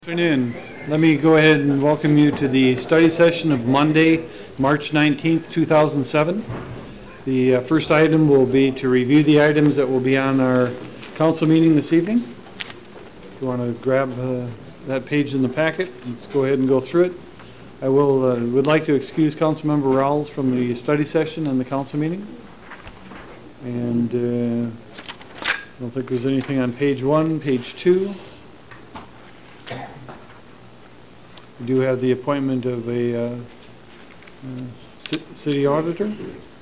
Good afternoon. Let me go ahead and welcome you to the study session of Monday, March 19th, 2007. The first item will be to review the items that will be on our council meeting this evening. If you want to grab that page in the packet, let's go ahead and go through it. I would like to excuse Councilmember Rawls from the study session and the council meeting. And I don't think there's anything on page 1, page 2. We do have the appointment of a city auditor.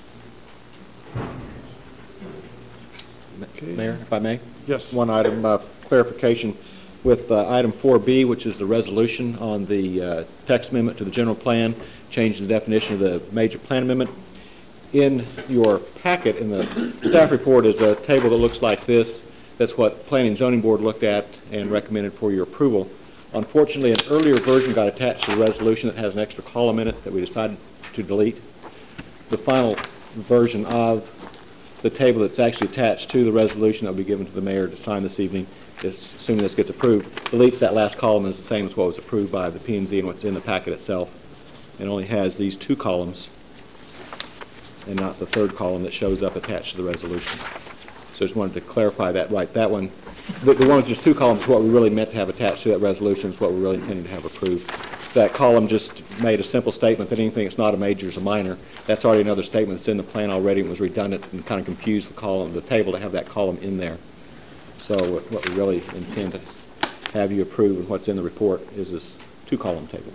Okay. Mayor, if I may? Yes. One item of clarification with item 4B, which is the resolution on the text amendment to the general plan, changing the definition of the major plan amendment. In your packet, in the staff report, is a table that looks like this. That's what Planning and Zoning Board looked at and recommended for your approval. Unfortunately, an earlier version got attached to the resolution that has an extra column in it that we decided to delete. The final version of the table that's actually attached to the resolution that will be given to the mayor to sign this evening, assuming this gets approved, deletes that last column and is the same as what was approved by the P&Z and what's in the packet itself. It only has these two columns and not the third column that shows up attached to the resolution. So I just wanted to clarify that right. That one, the one with just two columns is what we really meant to have attached to that resolution, is what we're really intending to have approved. That column just made a simple statement that anything that's not a major is a minor. That's already another statement that's in the plan already and was redundant and kind of confused the table to have that column in there. So what we really intend to have you approve and what's in the report is this two-column table.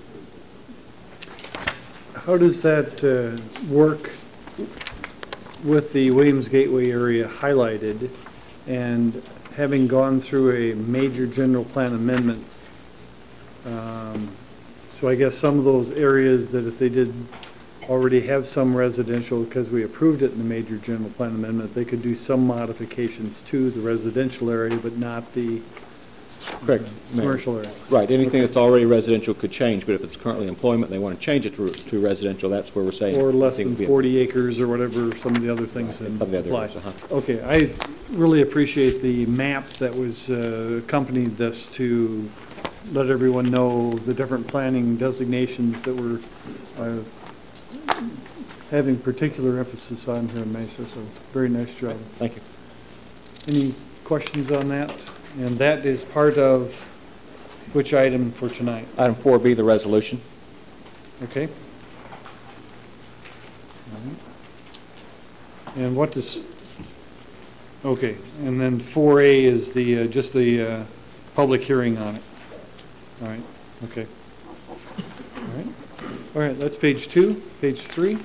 How does that work with the Williams Gateway area highlighted and having gone through a major general plan amendment? So I guess some of those areas that if they did already have some residential, because we approved it in the major general plan amendment, they could do some modifications to the residential area, but not the Correct. commercial area. Right. Anything that's already residential could change, but if it's currently employment and they want to change it to residential, that's where we're saying. Or less than 40 acres or whatever, some of the other things that apply. Areas, Okay, I really appreciate the map that was accompanied this to let everyone know the different planning designations that we're having particular emphasis on here in Mesa, so very nice job. Thank you. Any questions on that? And that is part of which item for tonight? Item 4B, the resolution. Okay. All right. And what does, okay, and then 4A is the, just the public hearing on it. All right, okay. All right, that's page 2. Page 3.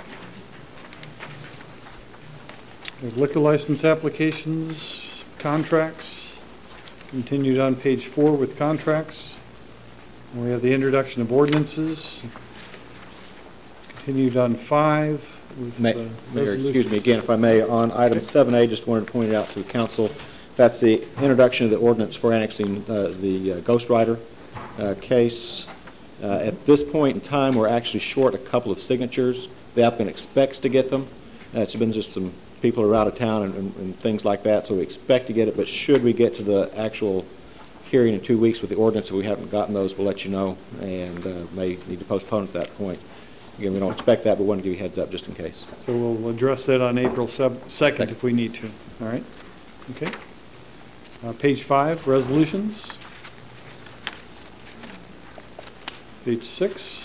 We have liquor license applications, contracts. Continued on page 4 with contracts. And we have the introduction of ordinances. Continued on 5 with Mayor, resolutions. excuse me again, if I may, on item 7A, just wanted to point it out to the council. That's the introduction of the ordinance for annexing the Ghost Rider case. At this point in time, we're actually short a couple of signatures. The applicant expects to get them. It's been just some people are out of town and things like that, so we expect to get it, but should we get to the actual hearing in 2 weeks with the ordinance, if we haven't gotten those, we'll let you know, and may need to postpone at that point. Again, we don't expect that, but want to give you a heads up just in case. So we'll address that on April 2nd if we need to. All right? Okay. Page 5, resolutions. Page 6.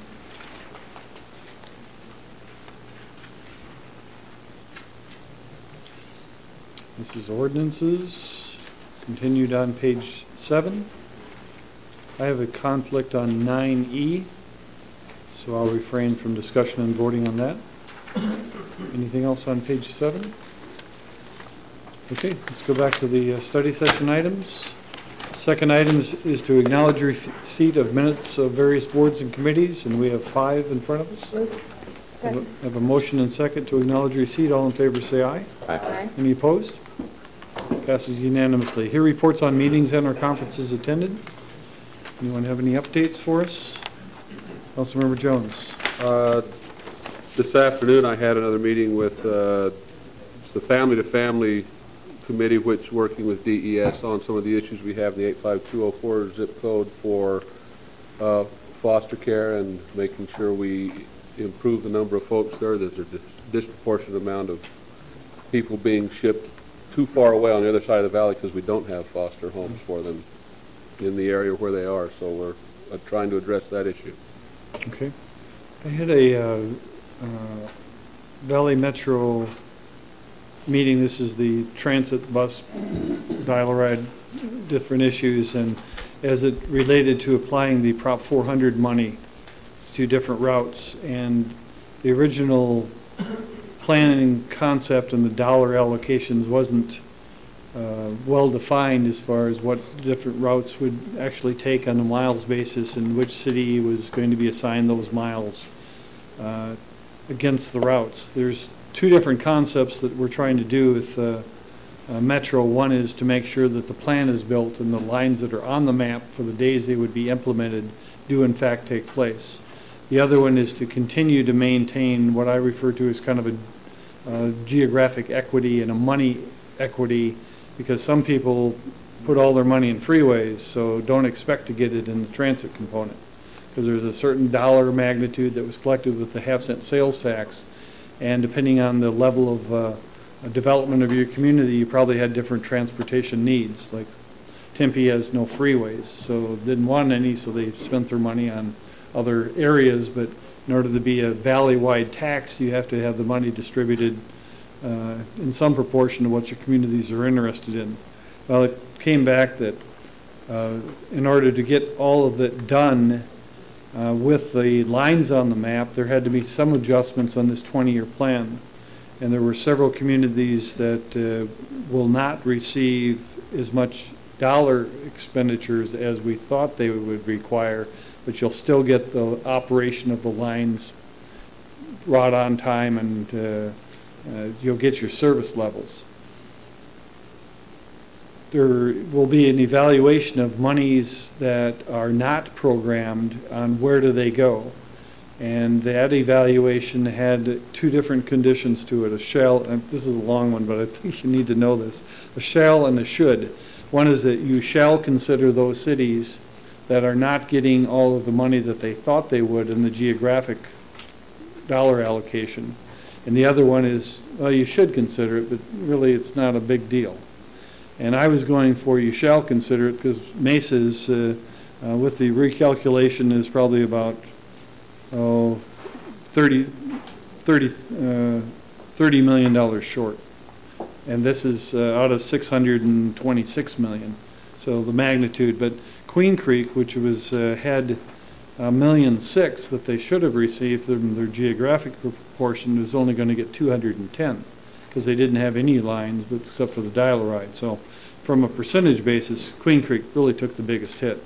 This is ordinances. Continued on page 7. I have a conflict on 9E, so I'll refrain from discussion and voting on that. Anything else on page 7? Okay, let's go back to the study session items. Second item is to acknowledge receipt of minutes of various boards and committees, and we have 5 in front of us. Second. Have a motion and second to acknowledge receipt. All in favor say aye. Aye. Any opposed? Passes unanimously. Here reports on meetings and or conferences attended. Anyone have any updates for us? Councilmember Jones. This afternoon I had another meeting with the family-to-family committee which working with DES on some of the issues we have in the 85204 zip code for foster care and making sure we improve the number of folks there. There's a disproportionate amount of people being shipped too far away on the other side of the valley because we don't have foster homes for them in the area where they are. So we're trying to address that issue. Okay. I had a Valley Metro meeting. This is the transit bus dial-a-ride, different issues, and as it related to applying the Prop 400 money to different routes. And the original planning concept and the dollar allocations wasn't well defined as far as what different routes would actually take on a miles basis and which city was going to be assigned those miles against the routes. There's two different concepts that we're trying to do with Metro. One is to make sure that the plan is built and the lines that are on the map for the days they would be implemented do in fact take place. The other one is to continue to maintain what I refer to as kind of a geographic equity and a money equity, because some people put all their money in freeways, so don't expect to get it in the transit component, because there's a certain dollar magnitude that was collected with the half-cent sales tax, and depending on the level of development of your community, you probably had different transportation needs. Like Tempe has no freeways, so didn't want any, so they spent their money on other areas, but in order to be a valley-wide tax, you have to have the money distributed in some proportion to what your communities are interested in. Well, it came back that in order to get all of it done with the lines on the map, there had to be some adjustments on this 20-year plan. And there were several communities that will not receive as much dollar expenditures as we thought they would require, but you'll still get the operation of the lines right on time, and you'll get your service levels. There will be an evaluation of monies that are not programmed on where do they go. And that evaluation had two different conditions to it, a shall, and this is a long one, but I think you need to know this, a shall and a should. One is that you shall consider those cities that are not getting all of the money that they thought they would in the geographic dollar allocation. And the other one is, well, you should consider it, but really it's not a big deal. And I was going for you shall consider it because Mesa's, with the recalculation, is probably about $30 million short. And this is out of 626 million. So the magnitude, but Queen Creek, which was had $1.6 million that they should have received from their geographic proportion, was only going to get 210 because they didn't have any lines but except for the dial-a-ride. So from a percentage basis, Queen Creek really took the biggest hit.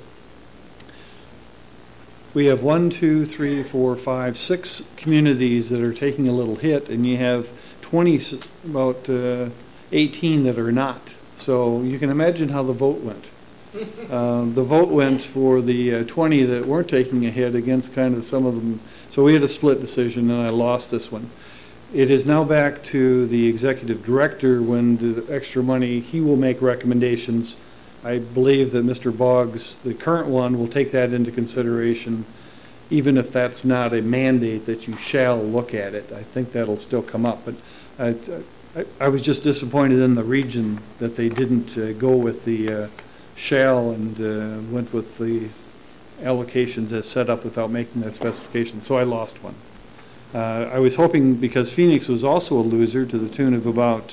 We have 1, 2, 3, 4, 5, 6 communities that are taking a little hit, and you have 20, about 18 that are not. So you can imagine how the vote went. The vote went for the 20 that weren't taking a hit against kind of some of them. So we had a split decision, and I lost this one. It is now back to the executive director when the extra money, he will make recommendations. I believe that Mr. Boggs, the current one, will take that into consideration, even if that's not a mandate that you shall look at it. I think that'll still come up. But I was just disappointed in the region that they didn't go with the shall and went with the allocations as set up without making that specification. So I lost one. I was hoping, because Phoenix was also a loser to the tune of about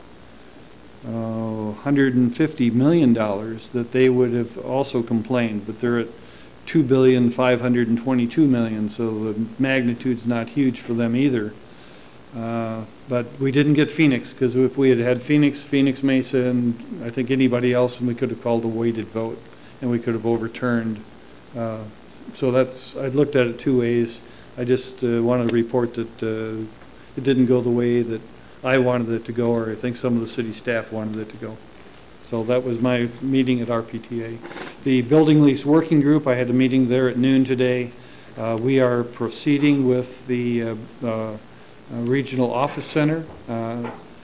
$150 million, that they would have also complained, but they're at $2,522 million, so the magnitude's not huge for them either. But we didn't get Phoenix, because if we had had Phoenix, Mesa, and I think anybody else, and we could have called a weighted vote, and we could have overturned. So that's, I looked at it two ways. I just wanted to report that it didn't go the way that I wanted it to go, or I think some of the city staff wanted it to go. So that was my meeting at RPTA. The building lease working group, I had a meeting there at noon today. We are proceeding with the regional office center.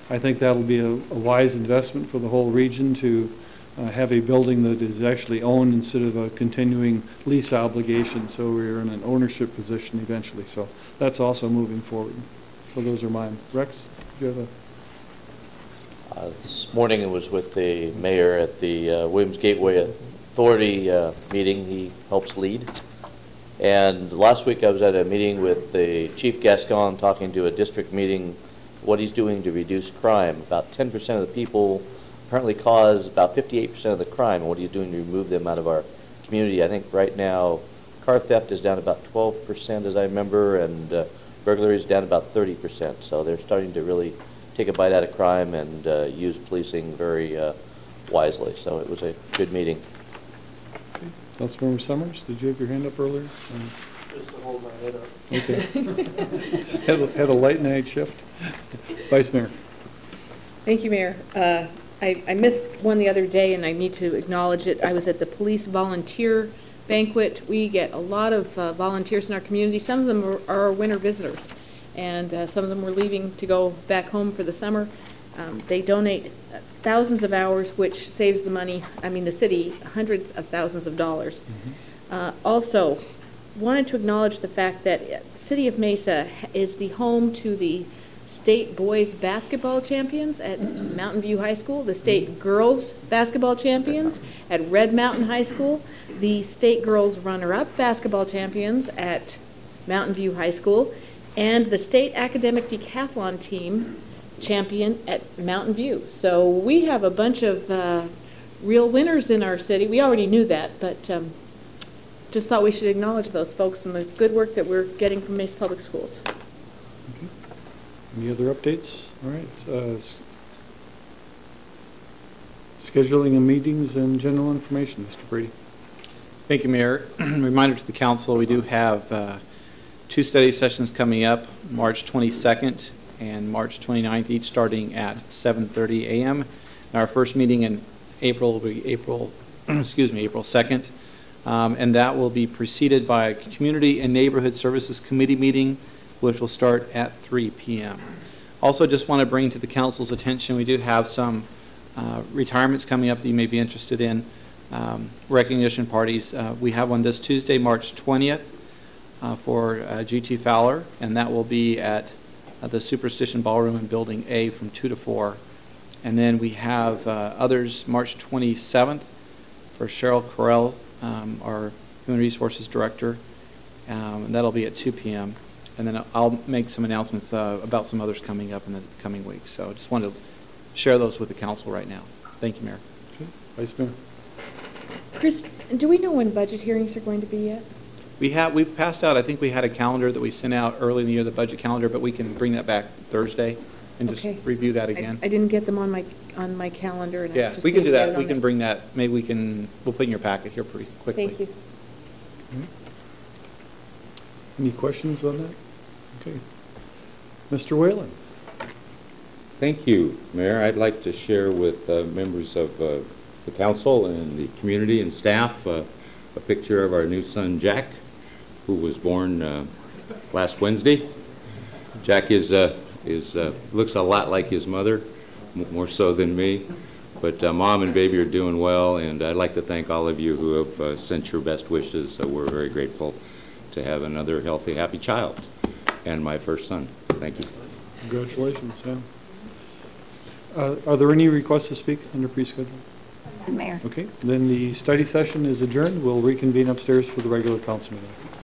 I think that'll be a wise investment for the whole region to have a building that is actually owned instead of a continuing lease obligation, so we're in an ownership position eventually. So that's also moving forward. So those are mine. Rex, do you have a... This morning it was with the mayor at the Williams Gateway Authority meeting he helps lead. And last week I was at a meeting with the Chief Gascon talking to a district meeting what he's doing to reduce crime. About 10% of the people apparently cause about 58% of the crime, and what he's doing to remove them out of our community. I think right now car theft is down about 12% as I remember, and burglary is down about 30%. So they're starting to really take a bite out of crime and use policing very wisely. So it was a good meeting. Okay. Councilmember Summers, did you have your hand up earlier? Just to hold my head up. Okay. Had a light night shift. Vice Mayor. Thank you, Mayor. I missed one the other day, and I need to acknowledge it. I was at the police volunteer banquet. We get a lot of volunteers in our community. Some of them are our winter visitors, and some of them were leaving to go back home for the summer. They donate thousands of hours, which saves the money, the city, hundreds of thousands of dollars. Also, wanted to acknowledge the fact that the City of Mesa is the home to the state boys basketball champions at Mountain View High School, the state girls basketball champions at Red Mountain High School, the state girls runner-up basketball champions at Mountain View High School, and the state academic decathlon team champion at Mountain View. So we have a bunch of real winners in our city. We already knew that, but just thought we should acknowledge those folks and the good work that we're getting from Mesa Public Schools. Okay. Any other updates? All right. Scheduling of meetings and general information, Mr. Brady. Thank you, Mayor. Reminder to the council, we do have 2 study sessions coming up, March 22nd and March 29th, each starting at 7:30 a.m. And our first meeting in April will be April 2nd. And that will be preceded by a Community and Neighborhood Services Committee meeting, which will start at 3 p.m. Also, just want to bring to the council's attention, we do have some retirements coming up that you may be interested in, recognition parties. We have one this Tuesday, March 20th, for G.T. Fowler, and that will be at the Superstition Ballroom in Building A from 2 to 4. And then we have others March 27th for Cheryl Correll, our Human Resources Director, and that'll be at 2 p.m. And then I'll make some announcements about some others coming up in the coming weeks. So I just wanted to share those with the council right now. Thank you, Mayor. Okay. Vice Mayor. Chris, do we know when budget hearings are going to be yet? We've passed out, I think we had a calendar that we sent out early in the year, the budget calendar, but we can bring that back Thursday and just Okay. review that again. I didn't get them on my calendar. And I Yeah, just we can need do to get that. it We on can there. bring that, maybe we'll put in your packet here pretty quickly. Thank you. Any questions on that? Okay. Mr. Whalen. Thank you, Mayor. I'd like to share with members of the council and the community and staff a picture of our new son, Jack, who was born last Wednesday. Jack looks a lot like his mother, more so than me. But Mom and baby are doing well, and I'd like to thank all of you who have sent your best wishes. We're very grateful to have another healthy, happy child, and my first son. Thank you. Congratulations, Sam. Are there any requests to speak under pre-schedule? Mayor. Okay, then the study session is adjourned. We'll reconvene upstairs for the regular council meeting.